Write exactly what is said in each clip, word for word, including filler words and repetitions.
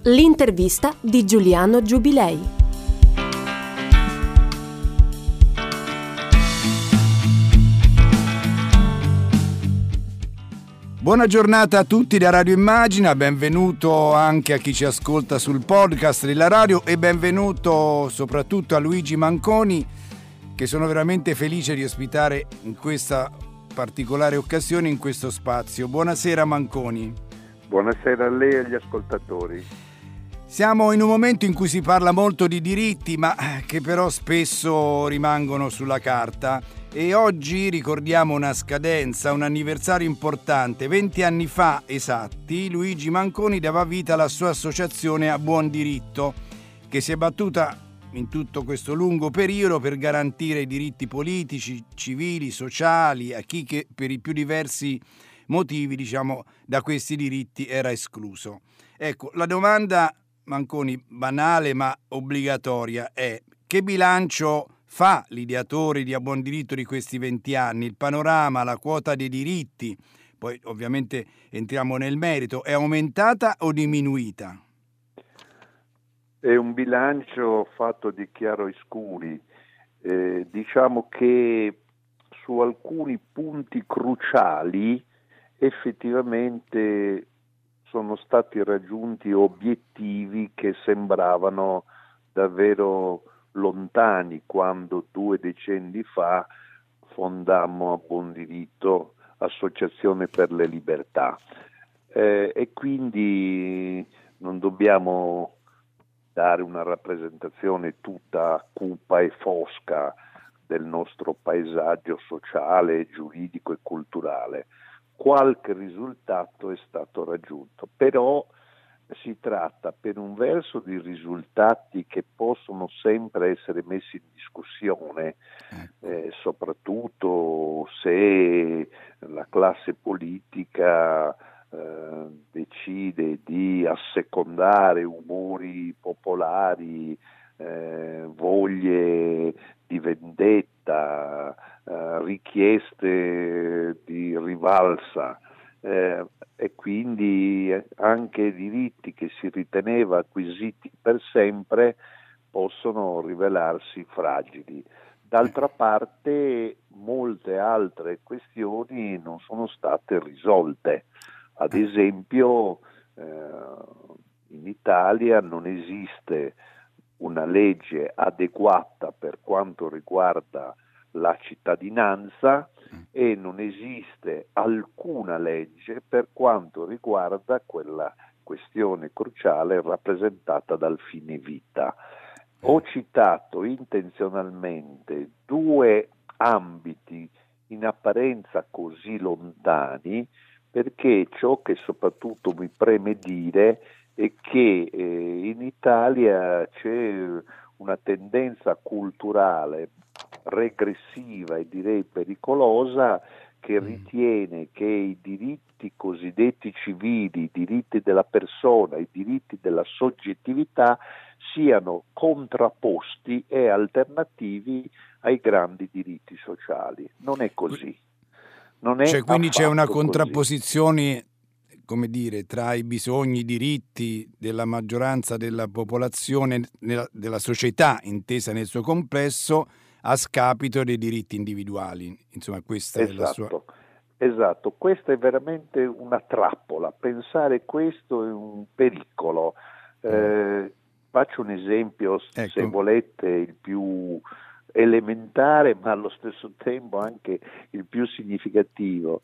L'intervista di Giuliano Giubilei. Buona giornata a tutti da Radio Immagina, benvenuto anche a chi ci ascolta sul podcast della radio e benvenuto soprattutto a Luigi Manconi, che sono veramente felice di ospitare in questa particolare occasione, in questo spazio. Buonasera Manconi. Buonasera a lei e agli ascoltatori. Siamo in un momento in cui si parla molto di diritti, ma che però spesso rimangono sulla carta. E oggi ricordiamo una scadenza, un anniversario importante. venti anni fa esatti, Luigi Manconi dava vita alla sua associazione A Buon Diritto, che si è battuta in tutto questo lungo periodo per garantire i diritti politici, civili, sociali a chi che per i più diversi motivi, diciamo, da questi diritti era escluso. Ecco, la domanda, Manconi, banale ma obbligatoria è: che bilancio fa l'ideatore di A Buon Diritto di questi venti anni? Il panorama, la quota dei diritti, poi ovviamente entriamo nel merito, è aumentata o diminuita? È un bilancio fatto di chiaroscuri. Eh, diciamo che su alcuni punti cruciali effettivamente sono stati raggiunti obiettivi che sembravano davvero lontani quando due decenni fa fondammo A Buon Diritto, Associazione per le Libertà, eh, e quindi non dobbiamo dare una rappresentazione tutta cupa e fosca del nostro paesaggio sociale, giuridico e culturale. Qualche risultato è stato raggiunto, però si tratta per un verso di risultati che possono sempre essere messi in discussione, eh, soprattutto se la classe politica eh, decide di assecondare umori popolari, eh, voglie di vendetta, eh, richieste di rivalsa. Eh, e quindi anche diritti che si riteneva acquisiti per sempre possono rivelarsi fragili. D'altra parte molte altre questioni non sono state risolte. Ad esempio eh, in Italia non esiste una legge adeguata per quanto riguarda la cittadinanza e non esiste alcuna legge per quanto riguarda quella questione cruciale rappresentata dal fine vita. Ho citato intenzionalmente due ambiti in apparenza così lontani perché ciò che soprattutto mi preme dire è che eh, in Italia c'è una tendenza culturale regressiva e direi pericolosa che ritiene che i diritti cosiddetti civili, i diritti della persona, i diritti della soggettività siano contrapposti e alternativi ai grandi diritti sociali. Non è così. Non è cioè, quindi c'è una così. contrapposizione, come dire, tra i bisogni, i diritti della maggioranza della popolazione, nella, della società intesa nel suo complesso, a scapito dei diritti individuali. Insomma, questa esatto, è la sua... Esatto, questa è veramente una trappola. Pensare questo è un pericolo. Eh, faccio un esempio, ecco, se volete, il più elementare, ma allo stesso tempo anche il più significativo.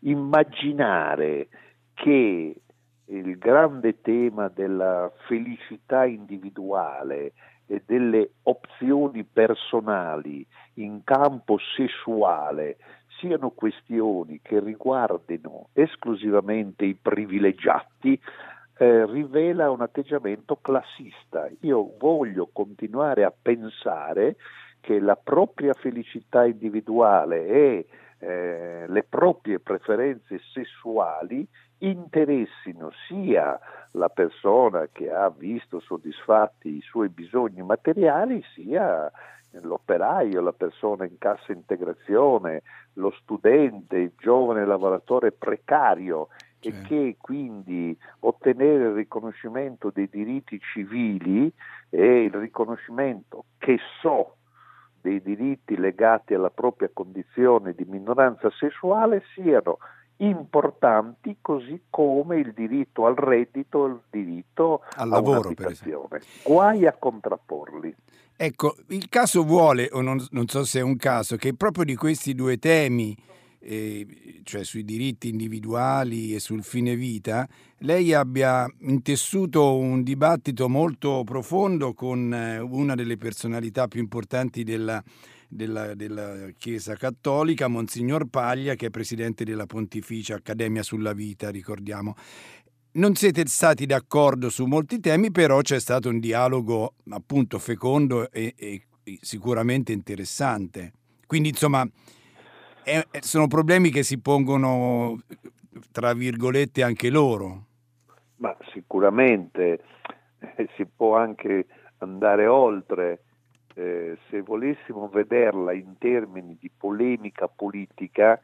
Immaginare che il grande tema della felicità individuale e delle opzioni personali in campo sessuale siano questioni che riguardino esclusivamente i privilegiati, eh, rivela un atteggiamento classista. Io voglio continuare a pensare che la propria felicità individuale e eh, le proprie preferenze sessuali interessino sia la persona che ha visto soddisfatti i suoi bisogni materiali, sia l'operaio, la persona in cassa integrazione, lo studente, il giovane lavoratore precario e che quindi ottenere il riconoscimento dei diritti civili e il riconoscimento, che so, dei diritti legati alla propria condizione di minoranza sessuale siano importanti, così come il diritto al reddito, il diritto al a lavoro, un'abitazione. Guai a contrapporli. Ecco, il caso vuole, o non, non so se è un caso, che proprio di questi due temi, eh, cioè sui diritti individuali e sul fine vita, lei abbia intessuto un dibattito molto profondo con eh, una delle personalità più importanti della, della, della Chiesa Cattolica, Monsignor Paglia, che è presidente della Pontificia Accademia sulla Vita, ricordiamo. Non siete stati d'accordo su molti temi, però c'è stato un dialogo appunto fecondo e, e sicuramente interessante. Quindi insomma è, sono problemi che si pongono tra virgolette anche loro. Ma sicuramente eh, si può anche andare oltre. Eh, se volessimo vederla in termini di polemica politica,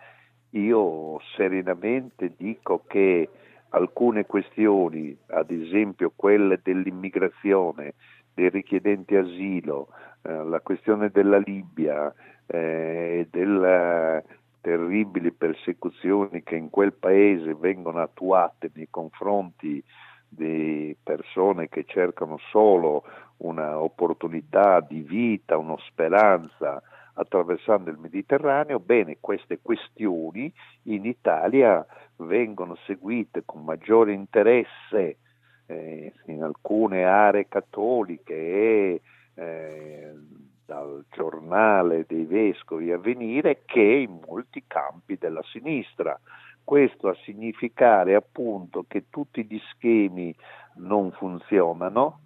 io serenamente dico che alcune questioni, ad esempio quelle dell'immigrazione, dei richiedenti asilo, eh, la questione della Libia e eh, delle terribili persecuzioni che in quel paese vengono attuate nei confronti di persone che cercano solo una opportunità di vita, una speranza attraversando il Mediterraneo, bene, queste questioni in Italia vengono seguite con maggiore interesse eh, in alcune aree cattoliche e eh, dal giornale dei vescovi Avvenire che in molti campi della sinistra. Questo a significare appunto che tutti gli schemi non funzionano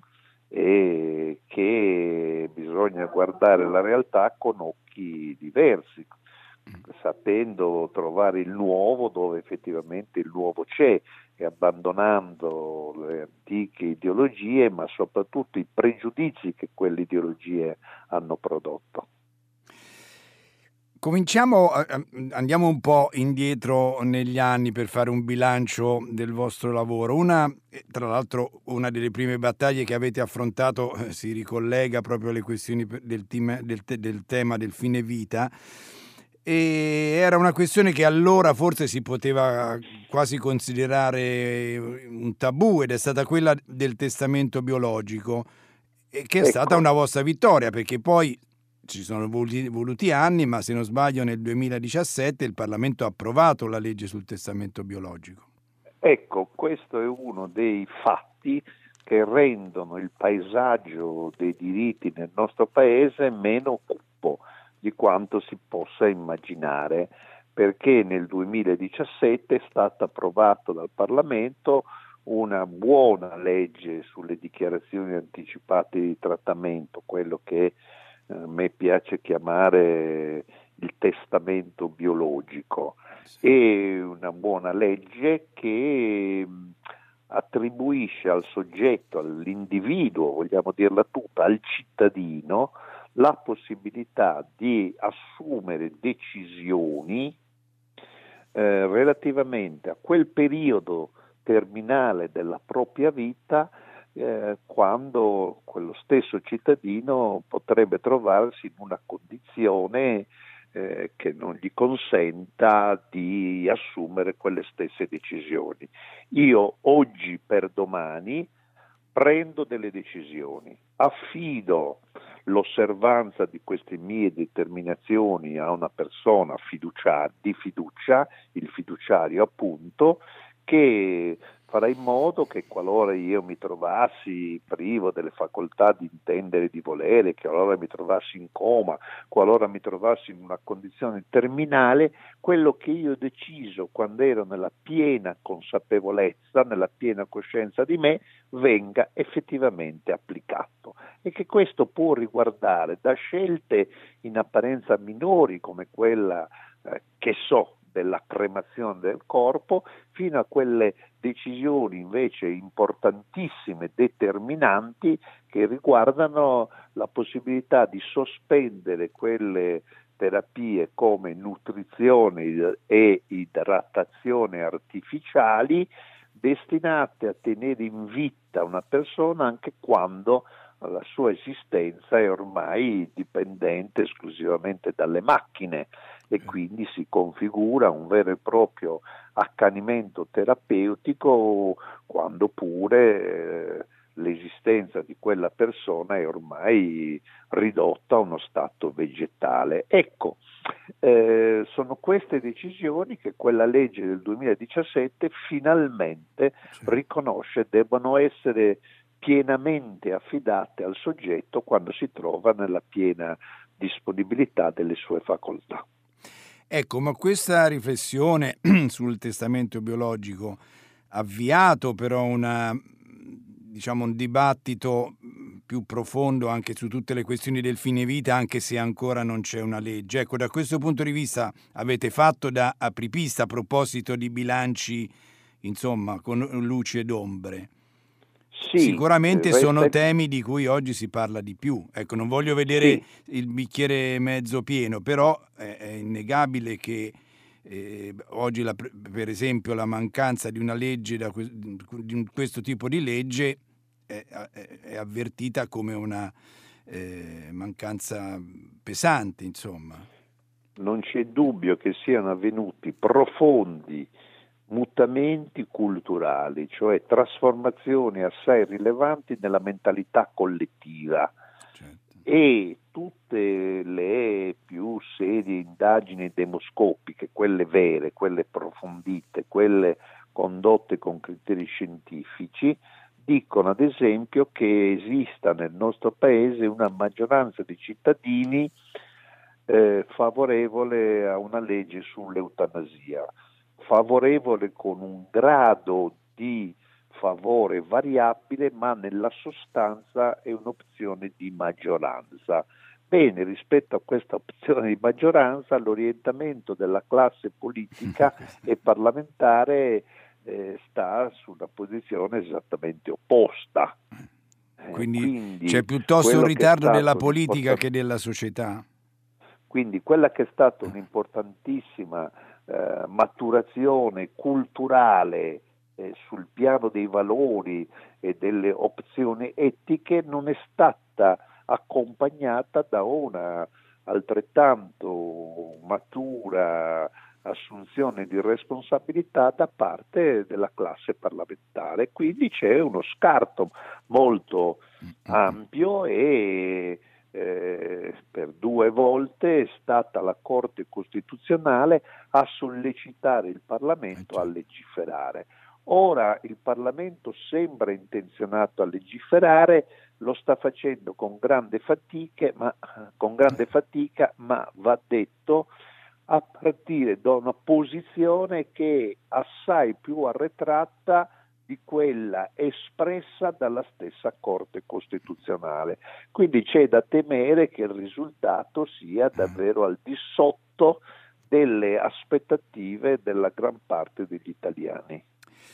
e che bisogna guardare la realtà con occhi diversi, sapendo trovare il nuovo dove effettivamente il nuovo c'è e abbandonando le antiche ideologie, ma soprattutto i pregiudizi che quelle ideologie hanno prodotto. Cominciamo, andiamo un po' indietro negli anni per fare un bilancio del vostro lavoro. Una, tra l'altro, una delle prime battaglie che avete affrontato eh, si ricollega proprio alle questioni del, team, del, del tema del fine vita. E era una questione che allora forse si poteva quasi considerare un tabù ed è stata quella del testamento biologico, e che è ecco. stata una vostra vittoria, perché poi ci sono voluti, voluti anni, ma se non sbaglio nel duemiladiciassette il Parlamento ha approvato la legge sul testamento biologico. Ecco, questo è uno dei fatti che rendono il paesaggio dei diritti nel nostro paese meno cupo di quanto si possa immaginare, perché nel duemiladiciassette è stata approvata dal Parlamento una buona legge sulle dichiarazioni anticipate di trattamento, quello che a me piace chiamare il testamento biologico, sì. È una buona legge che attribuisce al soggetto, all'individuo, vogliamo dirla tutta, al cittadino, la possibilità di assumere decisioni eh, relativamente a quel periodo terminale della propria vita, eh, quando quello stesso cittadino potrebbe trovarsi in una condizione eh, che non gli consenta di assumere quelle stesse decisioni. Io oggi per domani prendo delle decisioni, affido l'osservanza di queste mie determinazioni a una persona fiducia- di fiducia, il fiduciario appunto, che farà in modo che qualora io mi trovassi privo delle facoltà di intendere e di volere, che qualora mi trovassi in coma, qualora mi trovassi in una condizione terminale, quello che io ho deciso quando ero nella piena consapevolezza, nella piena coscienza di me, venga effettivamente applicato. E che questo può riguardare da scelte in apparenza minori come quella eh, che so della cremazione del corpo, fino a quelle decisioni invece importantissime, determinanti, che riguardano la possibilità di sospendere quelle terapie come nutrizione e idratazione artificiali, destinate a tenere in vita una persona anche quando la sua esistenza è ormai dipendente esclusivamente dalle macchine, e quindi si configura un vero e proprio accanimento terapeutico quando pure eh, l'esistenza di quella persona è ormai ridotta a uno stato vegetale. Ecco, eh, sono queste decisioni che quella legge del duemiladiciassette finalmente riconosce debbano essere pienamente affidate al soggetto quando si trova nella piena disponibilità delle sue facoltà. Ecco, ma questa riflessione sul testamento biologico ha avviato però una, diciamo, un dibattito più profondo anche su tutte le questioni del fine vita, anche se ancora non c'è una legge. Ecco, da questo punto di vista avete fatto da apripista a proposito di bilanci, insomma, con luci ed ombre. Sì, sicuramente resta... sono temi di cui oggi si parla di più. Ecco, non voglio vedere sì. il bicchiere mezzo pieno, però è, è innegabile che eh, oggi, la, per esempio, la mancanza di una legge, da, di questo tipo di legge, è, è, è avvertita come una eh, mancanza pesante, insomma. Non c'è dubbio che siano avvenuti profondi mutamenti culturali, cioè trasformazioni assai rilevanti nella mentalità collettiva. Certo. E tutte le più serie indagini demoscopiche, quelle vere, quelle approfondite, quelle condotte con criteri scientifici, dicono ad esempio che esista nel nostro paese una maggioranza di cittadini eh, favorevole a una legge sull'eutanasia, favorevole con un grado di favore variabile, ma nella sostanza è un'opzione di maggioranza. Bene, rispetto a questa opzione di maggioranza, l'orientamento della classe politica e parlamentare eh, sta su una posizione esattamente opposta. Eh, quindi, quindi c'è piuttosto un ritardo della politica che della società. Quindi quella che è stata un'importantissima eh, maturazione culturale eh, sul piano dei valori e delle opzioni etiche non è stata accompagnata da una altrettanto matura assunzione di responsabilità da parte della classe parlamentare. Quindi c'è uno scarto molto ampio e Eh, per due volte è stata la Corte Costituzionale a sollecitare il Parlamento a legiferare. Ora il Parlamento sembra intenzionato a legiferare, lo sta facendo con grande fatica, ma, con grande fatica, ma va detto a partire da una posizione che è assai più arretrata di quella espressa dalla stessa Corte Costituzionale. Quindi c'è da temere che il risultato sia davvero al di sotto delle aspettative della gran parte degli italiani.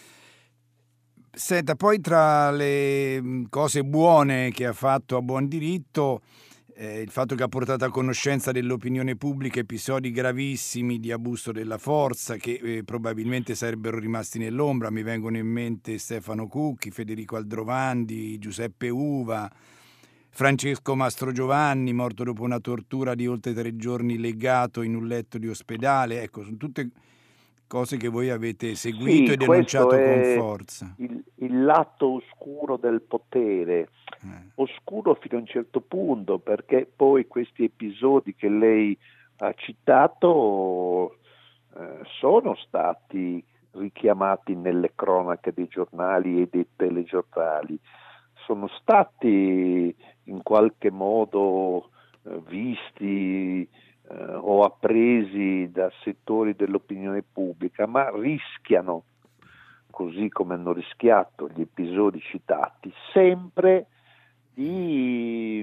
Senta, poi tra le cose buone che ha fatto a buon diritto, eh, il fatto che ha portato a conoscenza dell'opinione pubblica episodi gravissimi di abuso della forza che eh, probabilmente sarebbero rimasti nell'ombra. Mi vengono in mente Stefano Cucchi, Federico Aldrovandi, Giuseppe Uva, Francesco Mastrogiovanni, morto dopo una tortura di oltre tre giorni legato in un letto di ospedale. Ecco, sono tutte cose che voi avete seguito sì, e denunciato con forza. Il, il lato oscuro del potere, eh. oscuro fino a un certo punto, perché poi questi episodi che lei ha citato eh, sono stati richiamati nelle cronache dei giornali e dei telegiornali, sono stati in qualche modo eh, visti eh, o appresi da settori dell'opinione pubblica, ma rischiano, così come hanno rischiato gli episodi citati, sempre di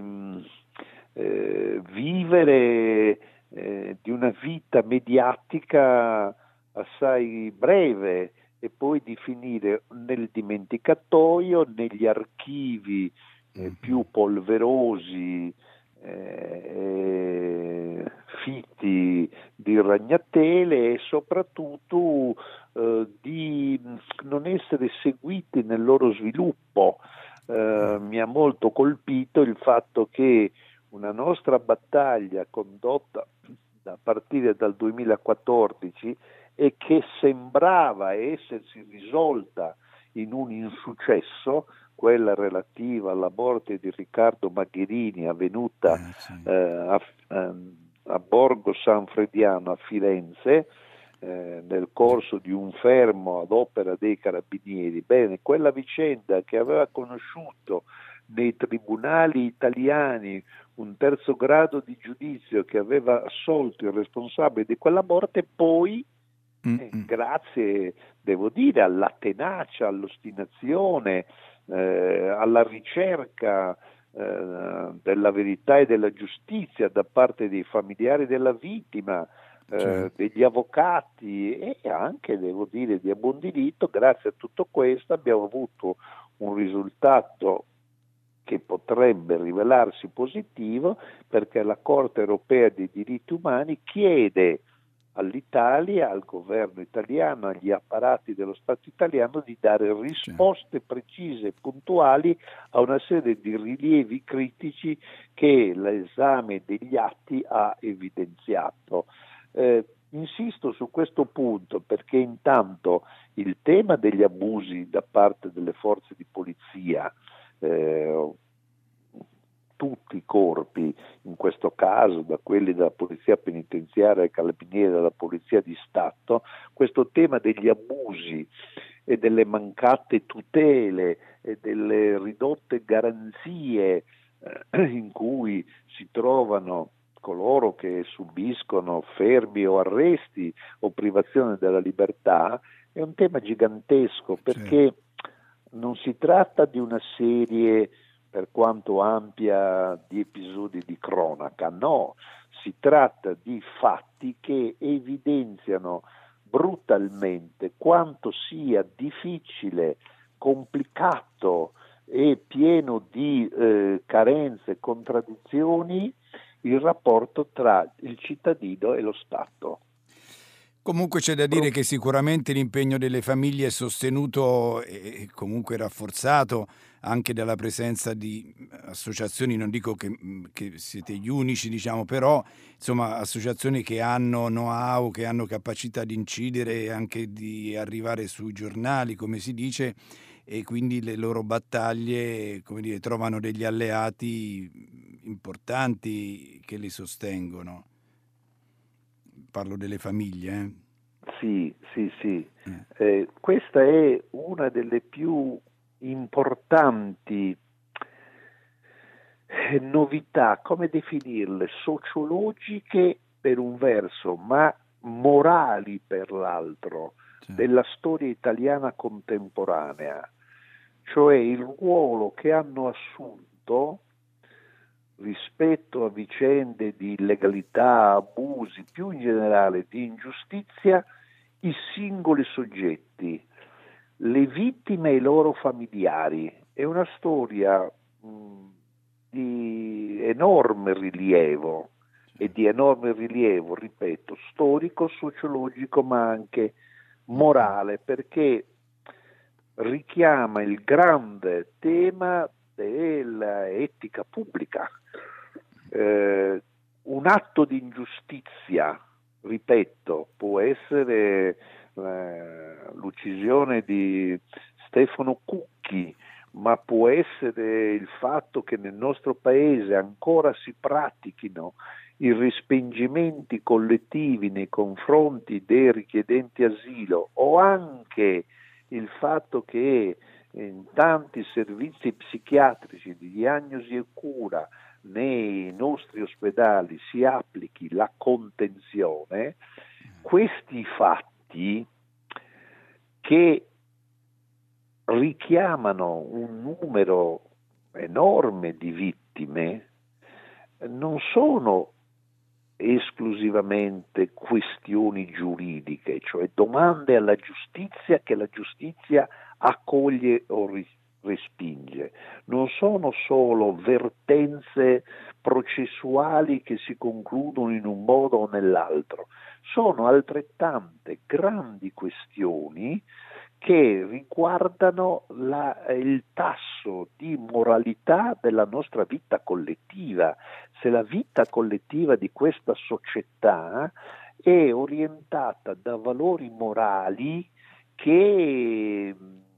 eh, vivere eh, di una vita mediatica assai breve e poi di finire nel dimenticatoio, negli archivi eh, più polverosi eh, fitti di ragnatele e soprattutto eh, di non essere seguiti nel loro sviluppo. Eh, mi ha molto colpito il fatto che una nostra battaglia condotta a partire dal duemilaquattordici e che sembrava essersi risolta in un insuccesso, quella relativa alla morte di Riccardo Magherini avvenuta eh, sì. eh, a, a Borgo Sanfrediano a Firenze eh, nel corso di un fermo ad opera dei carabinieri. Bene, quella vicenda che aveva conosciuto nei tribunali italiani un terzo grado di giudizio che aveva assolto il responsabile di quella morte, poi eh, grazie, devo dire, alla tenacia, all'ostinazione, eh, alla ricerca eh, della verità e della giustizia da parte dei familiari della vittima, eh, Certo. degli avvocati e anche, devo dire, di a buon diritto, grazie a tutto questo abbiamo avuto un risultato che potrebbe rivelarsi positivo, perché la Corte europea dei diritti umani chiede all'Italia, al governo italiano, agli apparati dello Stato italiano di dare risposte precise e puntuali a una serie di rilievi critici che l'esame degli atti ha evidenziato. Eh, insisto su questo punto perché intanto il tema degli abusi da parte delle forze di polizia, Eh, tutti i corpi, in questo caso da quelli della polizia penitenziaria ai carabinieri della polizia di Stato, questo tema degli abusi e delle mancate tutele e delle ridotte garanzie eh, in cui si trovano coloro che subiscono fermi o arresti o privazione della libertà, è un tema gigantesco, perché non si tratta di una serie, per quanto ampia, di episodi di cronaca, no, si tratta di fatti che evidenziano brutalmente quanto sia difficile, complicato e pieno di eh, carenze e contraddizioni il rapporto tra il cittadino e lo Stato. Comunque c'è da dire che sicuramente l'impegno delle famiglie è sostenuto e comunque rafforzato anche dalla presenza di associazioni, non dico che, che siete gli unici, diciamo, però insomma associazioni che hanno know-how, che hanno capacità di incidere e anche di arrivare sui giornali, come si dice, e quindi le loro battaglie, come dire, trovano degli alleati importanti che li sostengono. Parlo delle famiglie. Eh? Sì, sì, sì. Eh, questa è una delle più importanti eh, novità, come definirle, sociologiche per un verso, ma morali per l'altro, sì, della storia italiana contemporanea, cioè il ruolo che hanno assunto rispetto a vicende di illegalità, abusi, più in generale di ingiustizia, i singoli soggetti, le vittime e i loro familiari. È una storia mh, di enorme rilievo e di enorme rilievo, ripeto, storico, sociologico, ma anche morale, perché richiama il grande tema dell'etica pubblica. Eh, un atto di ingiustizia, ripeto, può essere eh, l'uccisione di Stefano Cucchi, ma può essere il fatto che nel nostro paese ancora si pratichino i respingimenti collettivi nei confronti dei richiedenti asilo, o anche il fatto che in tanti servizi psichiatrici di diagnosi e cura nei nostri ospedali si applichi la contenzione. Questi fatti che richiamano un numero enorme di vittime non sono esclusivamente questioni giuridiche, cioè domande alla giustizia che la giustizia accoglie o, ri- respinge. Non sono solo vertenze processuali che si concludono in un modo o nell'altro, sono altrettante grandi questioni che riguardano la, il tasso di moralità della nostra vita collettiva. Se la vita collettiva di questa società è orientata da valori morali che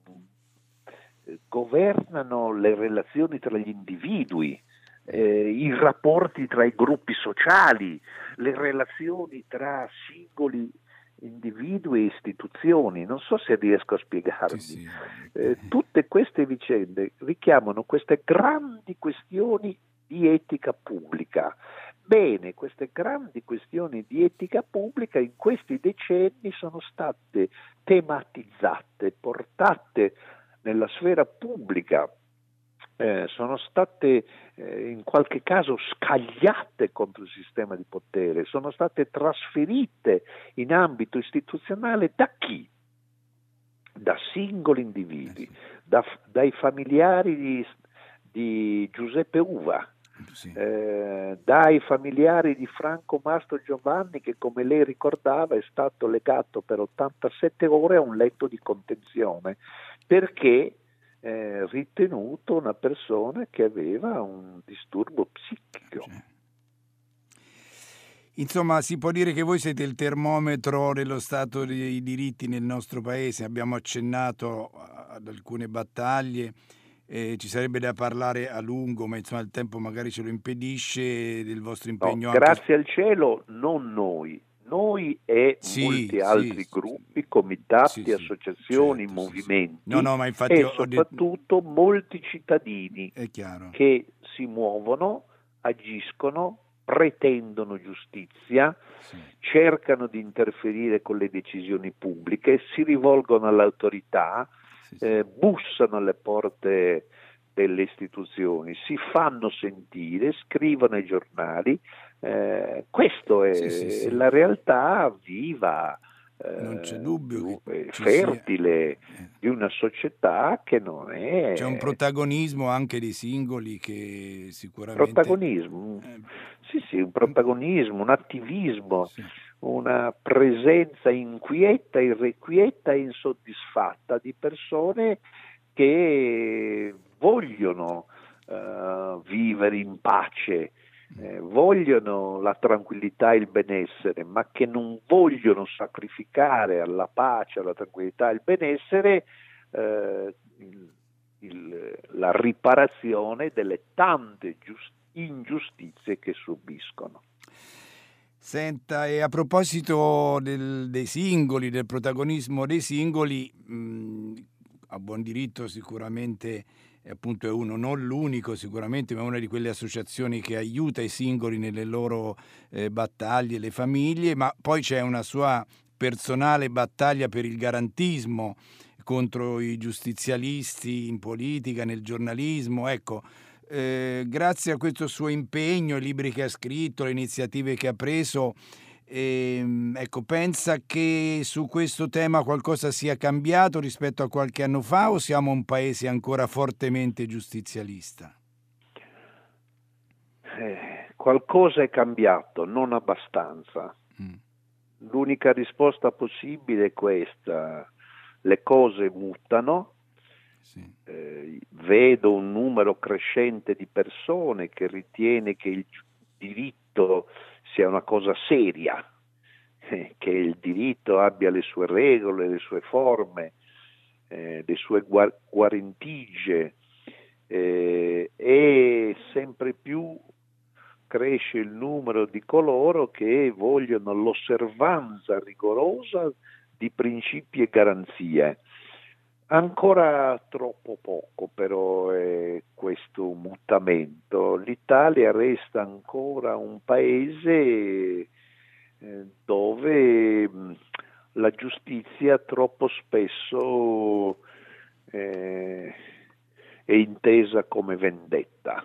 governano le relazioni tra gli individui, eh, i rapporti tra i gruppi sociali, le relazioni tra singoli individui e istituzioni. Non so se riesco a spiegarmi. Sì, sì. Eh, tutte queste vicende richiamano queste grandi questioni di etica pubblica. Bene, queste grandi questioni di etica pubblica in questi decenni sono state tematizzate, portate nella sfera pubblica, eh, sono state eh, in qualche caso scagliate contro il sistema di potere, sono state trasferite in ambito istituzionale da chi? Da singoli individui, da, dai familiari di, di Giuseppe Uva, sì. eh, dai familiari di Franco Mastro Giovanni, che come lei ricordava è stato legato per ottantasette ore a un letto di contenzione perché eh, ritenuto una persona che aveva un disturbo psichico. Sì. Insomma, si può dire che voi siete il termometro dello stato dei diritti nel nostro paese. Abbiamo accennato ad alcune battaglie, eh, ci sarebbe da parlare a lungo, ma insomma il tempo magari ce lo impedisce, del vostro impegno. No, anche... Grazie al cielo, non noi. Noi e sì, molti altri sì, gruppi, comitati, sì, sì, associazioni, certo, movimenti sì, sì. No, no, ma infatti e ho soprattutto detto... molti cittadini È chiaro. che si muovono, agiscono, pretendono giustizia, sì. cercano di interferire con le decisioni pubbliche, si rivolgono all'autorità, sì, sì. Eh, bussano alle porte delle istituzioni, si fanno sentire, scrivono ai giornali. Eh, questo è sì, sì, sì. la realtà viva, eh, non c'è dubbio che fertile sia... di una società che non è... C'è un protagonismo anche dei singoli che sicuramente... Protagonismo, eh... sì sì, un protagonismo, un attivismo, sì. una presenza inquieta, irrequieta e insoddisfatta di persone che vogliono uh, vivere in pace, eh, vogliono la tranquillità e il benessere, ma che non vogliono sacrificare alla pace, alla tranquillità e al benessere eh, il, il, la riparazione delle tante giust- ingiustizie che subiscono. Senta, e a proposito del, dei singoli, del protagonismo dei singoli, mh, a buon diritto sicuramente appunto è uno, non l'unico sicuramente, ma una di quelle associazioni che aiuta i singoli nelle loro eh, battaglie, le famiglie, ma poi c'è una sua personale battaglia per il garantismo contro i giustizialisti in politica, nel giornalismo. Ecco, eh, grazie a questo suo impegno, i libri che ha scritto, le iniziative che ha preso, E, ecco, pensa che su questo tema qualcosa sia cambiato rispetto a qualche anno fa o siamo un paese ancora fortemente giustizialista? Eh, qualcosa è cambiato, non abbastanza. Mm. L'unica risposta possibile è questa: le cose mutano. Sì. Eh, vedo un numero crescente di persone che ritiene che il diritto sia una cosa seria, eh, che il diritto abbia le sue regole, le sue forme, eh, le sue guar- guarentigie, eh, e sempre più cresce il numero di coloro che vogliono l'osservanza rigorosa di principi e garanzie. Ancora troppo poco però è questo mutamento. L'Italia resta ancora un paese eh, dove mh, la giustizia troppo spesso eh, è intesa come vendetta,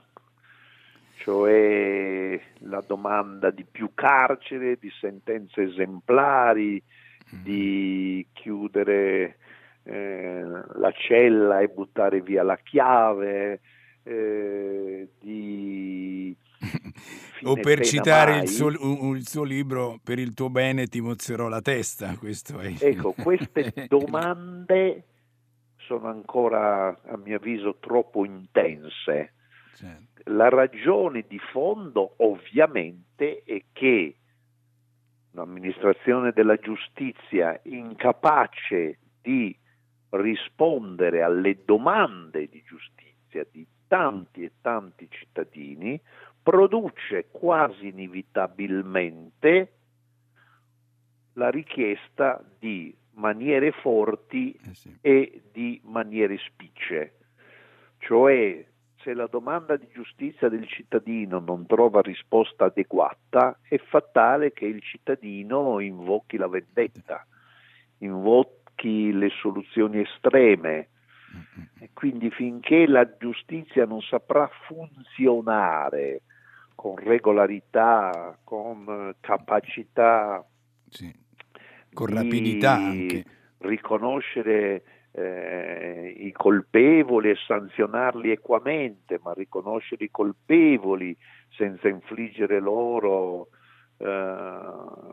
cioè la domanda di più carcere, di sentenze esemplari, di chiudere eh, la cella e buttare via la chiave, eh, di o per citare il suo, il suo libro, per il tuo bene ti mozzerò la testa. Questo è il... Ecco, queste domande sono ancora, a mio avviso, troppo intense. Certo. La ragione di fondo ovviamente è che l'amministrazione della giustizia, incapace di rispondere alle domande di giustizia di tanti e tanti cittadini, produce quasi inevitabilmente la richiesta di maniere forti eh sì. e di maniere spicce. Cioè, se la domanda di giustizia del cittadino non trova risposta adeguata, è fatale che il cittadino invochi la vendetta, invochi le soluzioni estreme. E quindi finché la giustizia non saprà funzionare con regolarità, con capacità, sì. con rapidità anche, riconoscere eh, i colpevoli e sanzionarli equamente, ma riconoscere i colpevoli senza infliggere loro eh,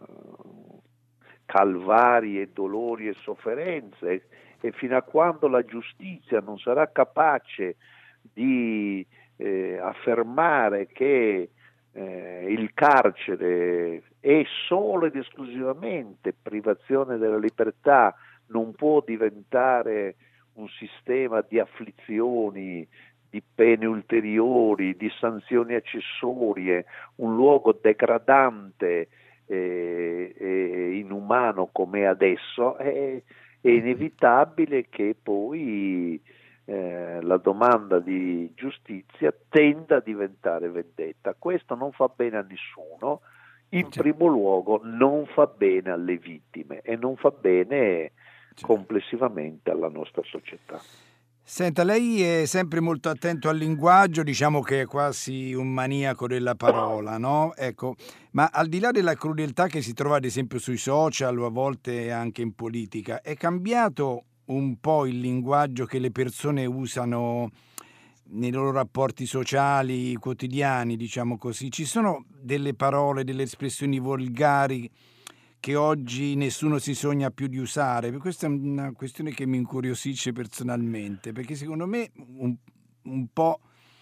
calvari e dolori e sofferenze, e fino a quando la giustizia non sarà capace di eh, affermare che eh, il carcere è solo ed esclusivamente privazione della libertà, non può diventare un sistema di afflizioni, di pene ulteriori, di sanzioni accessorie, un luogo degradante e, e inumano come adesso, è, è inevitabile che poi eh, la domanda di giustizia tenda a diventare vendetta. Questo non fa bene a nessuno, in primo luogo non fa bene alle vittime e non fa bene complessivamente alla nostra società. Senta, lei è sempre molto attento al linguaggio, diciamo che è quasi un maniaco della parola, no? Ecco, ma al di là della crudeltà che si trova ad esempio sui social o a volte anche in politica, è cambiato un po' il linguaggio che le persone usano nei loro rapporti sociali quotidiani, diciamo così? Ci sono delle parole, delle espressioni volgari che oggi nessuno si sogna più di usare? Questa è una questione che mi incuriosisce personalmente, perché secondo me un, un po'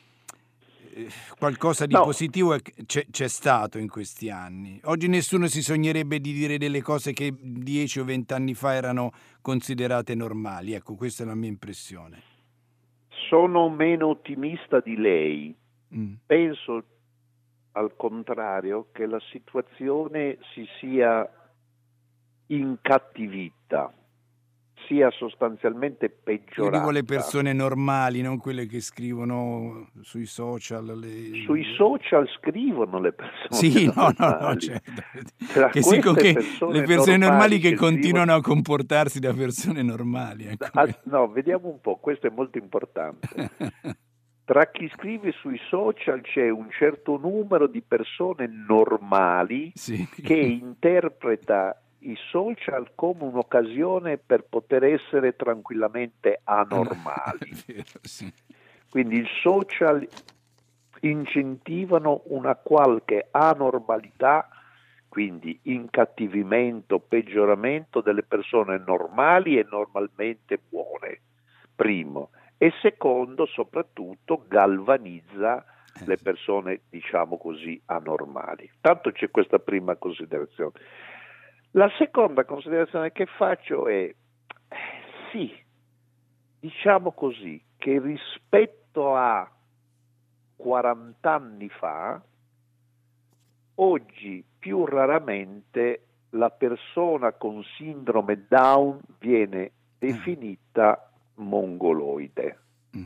qualcosa di no. positivo c'è, c'è stato in questi anni. Oggi nessuno si sognerebbe di dire delle cose che dieci o venti anni fa erano considerate normali. Ecco, questa è la mia impressione. Sono meno ottimista di lei. Mm. Penso al contrario che la situazione si sia incattivita, sia sostanzialmente peggiorata. Io dico le persone normali, non quelle che scrivono sui social. Le... Sui social scrivono le persone sì, normali. no, no, no, certo. Che si, che persone le persone normali, normali che, che continuano scrivono... a comportarsi da persone normali. Ecco. Ah, no, vediamo un po', questo è molto importante. Tra chi scrive sui social c'è un certo numero di persone normali sì. che interpreta i social come un'occasione per poter essere tranquillamente anormali. Vero, sì. Quindi i social incentivano una qualche anormalità, quindi incattivimento, peggioramento delle persone normali e normalmente buone, primo. E secondo, soprattutto, galvanizza le persone, diciamo così, anormali. Tanto c'è questa prima considerazione. La seconda considerazione che faccio è, sì, diciamo così, che rispetto a quaranta anni fa, oggi più raramente la persona con sindrome Down viene definita mongoloide.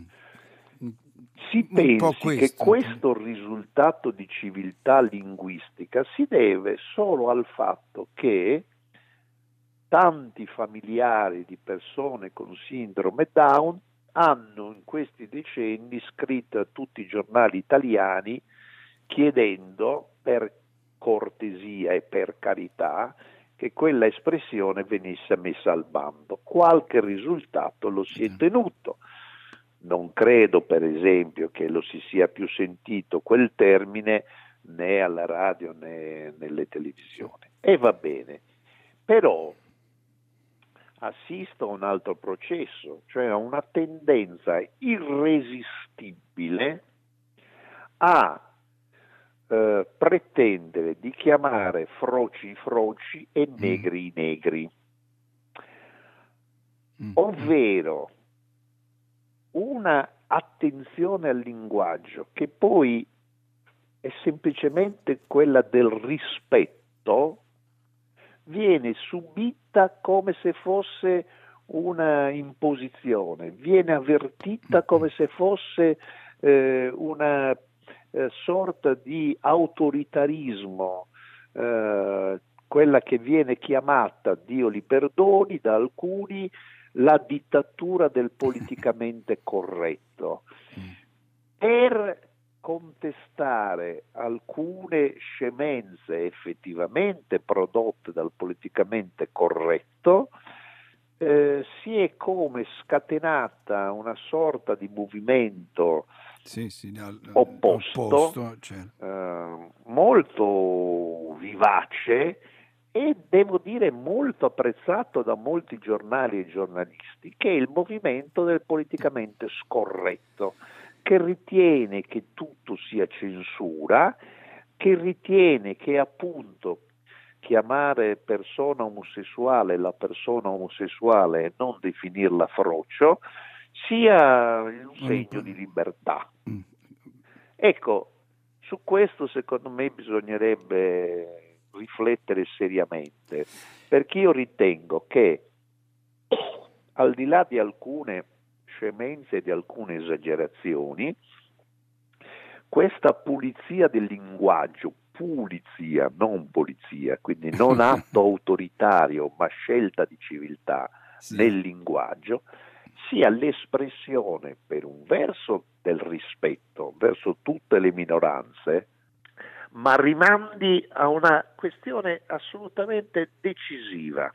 Si pensi che questo risultato di civiltà linguistica si deve solo al fatto che tanti familiari di persone con sindrome Down hanno in questi decenni scritto a tutti i giornali italiani chiedendo, per cortesia e per carità, che quella espressione venisse messa al bando. Qualche risultato lo si è ottenuto. Non credo, per esempio, che lo si sia più sentito quel termine né alla radio né nelle televisioni. E va bene. Però assisto a un altro processo, cioè a una tendenza irresistibile a eh, pretendere di chiamare froci i froci e negri i negri. Ovvero una attenzione al linguaggio che poi è semplicemente quella del rispetto, viene subita come se fosse una imposizione, viene avvertita come se fosse eh, una eh, sorta di autoritarismo, eh, quella che viene chiamata, Dio li perdoni, da alcuni la dittatura del politicamente corretto. Per contestare alcune scemenze effettivamente prodotte dal politicamente corretto, eh, si è come scatenata una sorta di movimento sì, sì, al, opposto, opposto certo. eh, molto vivace e devo dire molto apprezzato da molti giornali e giornalisti, che è il movimento del politicamente scorretto, che ritiene che tutto sia censura, che ritiene che appunto chiamare persona omosessuale la persona omosessuale e non definirla frocio sia un segno di libertà. Ecco, su questo secondo me bisognerebbe riflettere seriamente, perché io ritengo che al di là di alcune scemenze e di alcune esagerazioni, questa pulizia del linguaggio, pulizia, non polizia, quindi non atto autoritario ma scelta di civiltà sì. nel linguaggio, sia l'espressione per un verso del rispetto verso tutte le minoranze, ma rimandi a una questione assolutamente decisiva,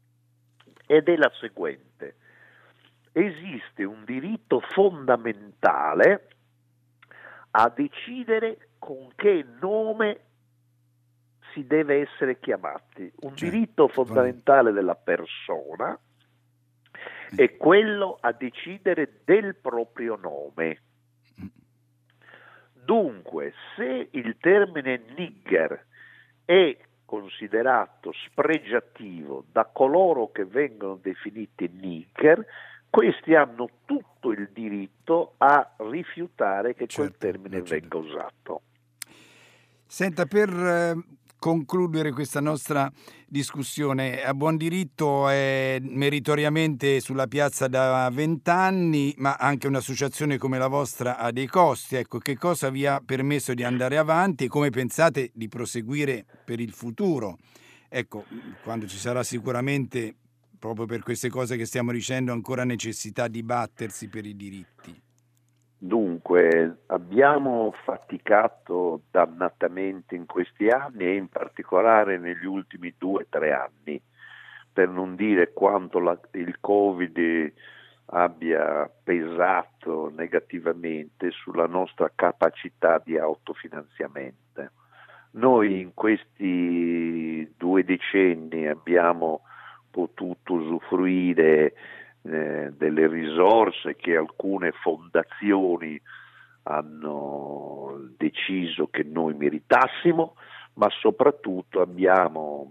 ed è la seguente: esiste un diritto fondamentale a decidere con che nome si deve essere chiamati, un cioè, diritto fondamentale della persona è quello a decidere del proprio nome. Dunque, se il termine nigger è considerato spregiativo da coloro che vengono definiti nigger, questi hanno tutto il diritto a rifiutare che certo, quel termine certo. venga usato. Senta, per eh, concludere questa nostra discussione, A Buon Diritto è meritoriamente sulla piazza da vent'anni, ma anche un'associazione come la vostra ha dei costi. Ecco, che cosa vi ha permesso di andare avanti e come pensate di proseguire per il futuro? Ecco, quando ci sarà sicuramente, proprio per queste cose che stiamo dicendo, ancora necessità di battersi per i diritti. Dunque, abbiamo faticato dannatamente in questi anni e in particolare negli ultimi due o tre anni, per non dire quanto la, il Covid abbia pesato negativamente sulla nostra capacità di autofinanziamento. Noi in questi due decenni abbiamo potuto usufruire Eh, delle risorse che alcune fondazioni hanno deciso che noi meritassimo, ma soprattutto abbiamo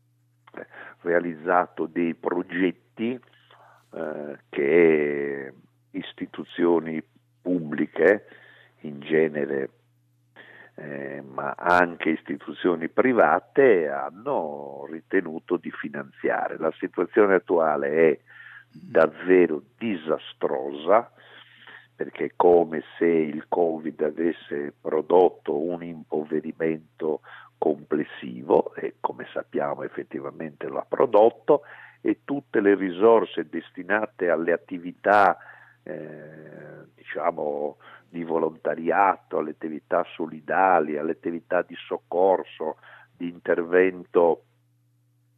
realizzato dei progetti eh, che istituzioni pubbliche in genere eh, ma anche istituzioni private hanno ritenuto di finanziare. La situazione attuale è davvero disastrosa, perché è come se il Covid avesse prodotto un impoverimento complessivo, e come sappiamo effettivamente lo ha prodotto, e tutte le risorse destinate alle attività eh, diciamo di volontariato, alle attività solidali, alle attività di soccorso, di intervento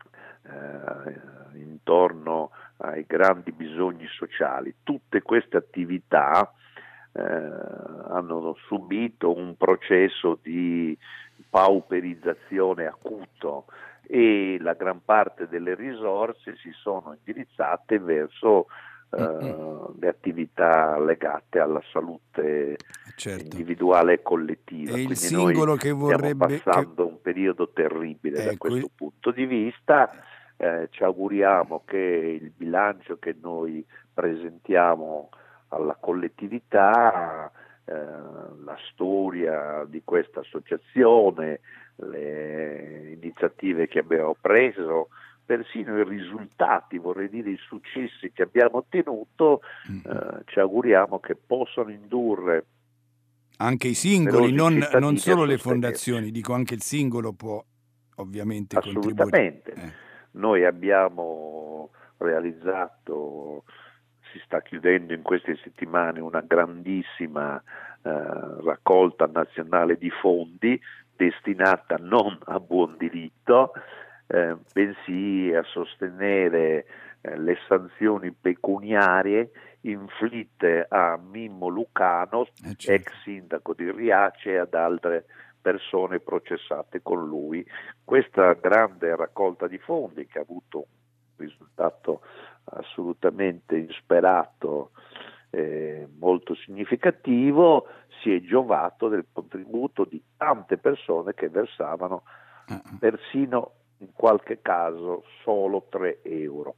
eh, intorno ai grandi bisogni sociali. Tutte queste attività eh, hanno subito un processo di pauperizzazione acuto e la gran parte delle risorse si sono indirizzate verso Uh, le attività legate alla salute, certo, individuale e collettiva. E il Quindi singolo noi che vorrebbe, stiamo passando che... un periodo terribile, ecco, da questo il... punto di vista. Eh, ci auguriamo che il bilancio che noi presentiamo alla collettività, eh, la storia di questa associazione, le iniziative che abbiamo preso, persino i risultati, vorrei dire i successi che abbiamo ottenuto, eh, ci auguriamo che possano indurre anche i singoli, non, non solo le fondazioni, dico anche il singolo può ovviamente assolutamente contribuire. Eh. Noi abbiamo realizzato, si sta chiudendo in queste settimane, una grandissima eh, raccolta nazionale di fondi destinata non a buon diritto, Eh, bensì a sostenere eh, le sanzioni pecuniarie inflitte a Mimmo Lucano, eh certo. ex sindaco di Riace, e ad altre persone processate con lui. Questa grande raccolta di fondi, che ha avuto un risultato assolutamente insperato, eh, molto significativo, si è giovato del contributo di tante persone che versavano uh-uh. persino in qualche caso solo tre euro.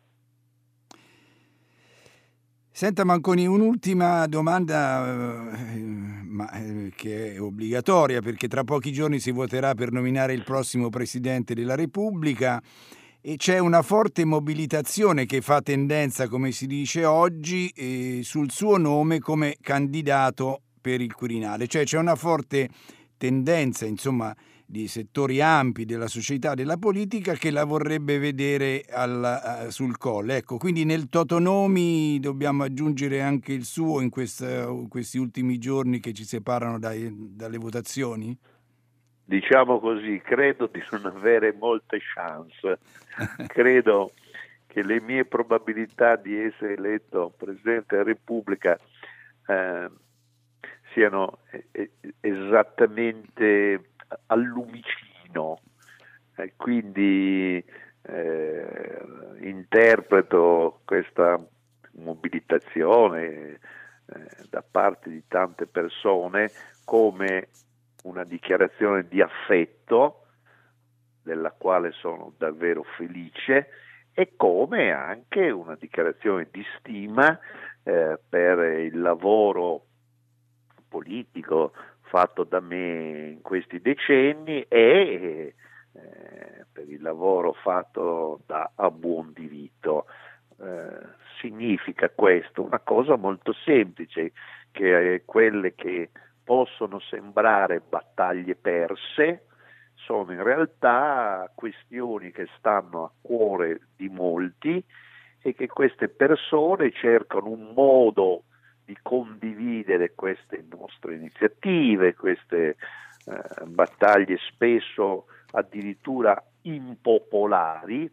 Senta Manconi, un'ultima domanda eh, ma, eh, che è obbligatoria, perché tra pochi giorni si voterà per nominare il prossimo Presidente della Repubblica e c'è una forte mobilitazione che fa tendenza, come si dice oggi, eh, sul suo nome come candidato per il Quirinale. Cioè c'è una forte tendenza, insomma, di settori ampi della società, della politica, che la vorrebbe vedere al, uh, sul Colle. Ecco, quindi nel Totonomi dobbiamo aggiungere anche il suo in, questa, in questi ultimi giorni che ci separano dai, dalle votazioni? Diciamo così, credo di non avere molte chance. Credo che le mie probabilità di essere eletto Presidente della Repubblica eh, siano eh, esattamente al lumicino, eh, quindi eh, interpreto questa mobilitazione eh, da parte di tante persone come una dichiarazione di affetto, della quale sono davvero felice, e come anche una dichiarazione di stima eh, per il lavoro politico fatto da me in questi decenni e eh, per il lavoro fatto da a buon diritto. Eh, significa questo una cosa molto semplice, che quelle che possono sembrare battaglie perse sono in realtà questioni che stanno a cuore di molti e che queste persone cercano un modo di condividere queste nostre iniziative, queste eh, battaglie spesso addirittura impopolari,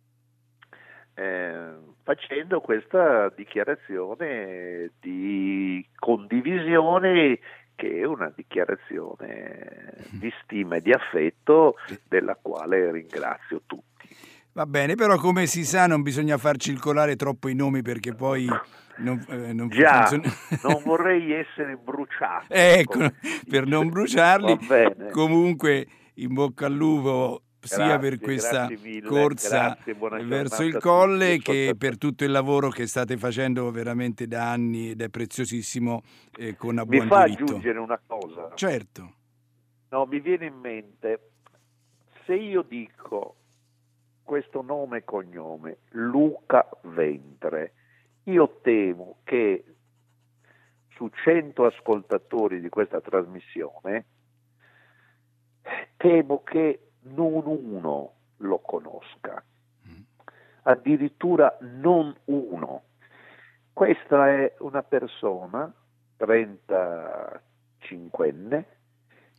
eh, facendo questa dichiarazione di condivisione, che è una dichiarazione di stima e di affetto della quale ringrazio tutti. Va bene, però come si sa non bisogna far circolare troppo i nomi, perché poi non, eh, non Già, funziona. Non vorrei essere bruciato. Ecco, per non bruciarli. Va bene. Comunque in bocca al lupo sia Grazie, per questa mille, corsa grazie, verso il Colle che per tutto il lavoro che state facendo veramente da anni, ed è preziosissimo, eh, con a buon Mi fa diritto. aggiungere una cosa. Certo. No, mi viene in mente, se io dico questo nome e cognome, Luca Ventre, io temo che su cento ascoltatori di questa trasmissione, temo che non uno lo conosca, addirittura non uno. Questa è una persona trentacinquenne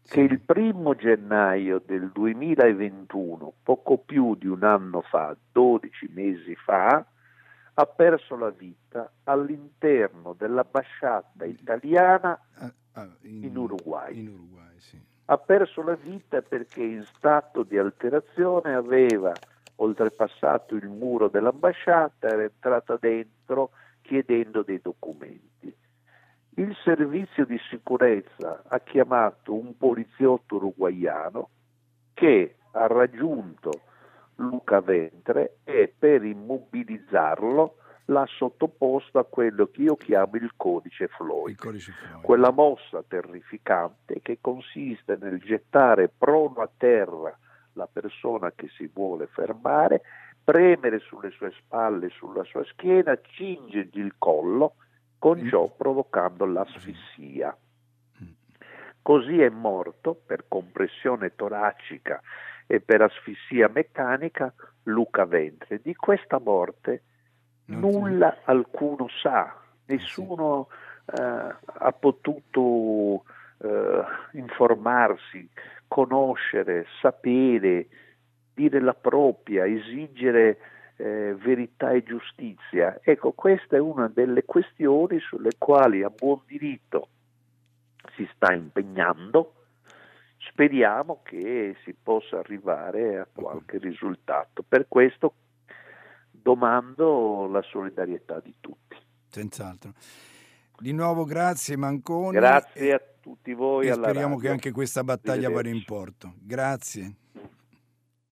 che il primo gennaio del duemilaventuno, poco più di un anno fa, dodici mesi fa, ha perso la vita all'interno dell'ambasciata italiana ah, ah, in, in Uruguay. In Uruguay sì. Ha perso la vita perché in stato di alterazione aveva oltrepassato il muro dell'ambasciata, era entrata dentro chiedendo dei documenti. Il servizio di sicurezza ha chiamato un poliziotto uruguaiano che ha raggiunto Luca Ventre e per immobilizzarlo l'ha sottoposto a quello che io chiamo il codice Floyd, il codice Floyd. Quella mossa terrificante che consiste nel gettare prono a terra la persona che si vuole fermare, premere sulle sue spalle, sulla sua schiena, cingergli il collo, con ciò provocando l'asfissia. Così è morto per compressione toracica e per asfissia meccanica Luca Ventre. Di questa morte nulla alcuno sa, nessuno eh, ha potuto eh, informarsi, conoscere, sapere, dire la propria, esigere eh, verità e giustizia. Ecco, questa è una delle questioni sulle quali a buon diritto si sta impegnando. Speriamo che si possa arrivare a qualche risultato. Per questo domando la solidarietà di tutti. Senz'altro. Di nuovo grazie Manconi. Grazie e, a tutti voi. E alla speriamo radio. che anche questa battaglia vada in porto. Grazie.